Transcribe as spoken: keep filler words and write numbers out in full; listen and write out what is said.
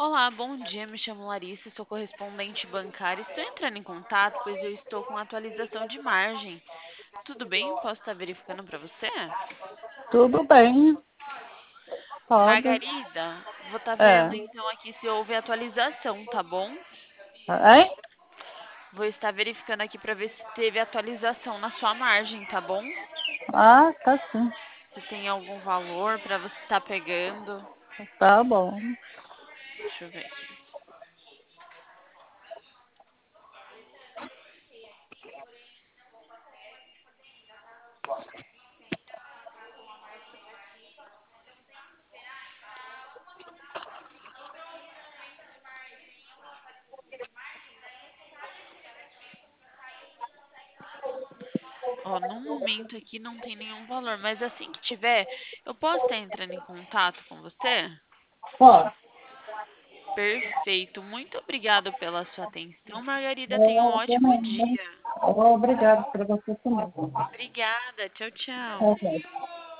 Olá, bom dia. Me chamo Larissa, sou correspondente bancária. Estou entrando em contato, pois eu estou com atualização de margem. Tudo bem? Posso estar verificando para você? Tudo bem, pode. Margarida, vou estar vendo É. então aqui se houve atualização, tá bom? Hein? Vou estar verificando aqui para ver se teve atualização na sua margem, tá bom? Ah, tá sim. Se tem algum valor para você estar pegando. Tá bom. Deixa eu ver aqui. Ó, no momento aqui não tem nenhum valor, mas assim que tiver, eu posso estar entrando em contato com você? Pode. Perfeito. Muito obrigado pela sua atenção, Margarida. Tenha um É, ótimo também. dia. Obrigado por você também. Obrigada. Tchau, tchau. Tá bom.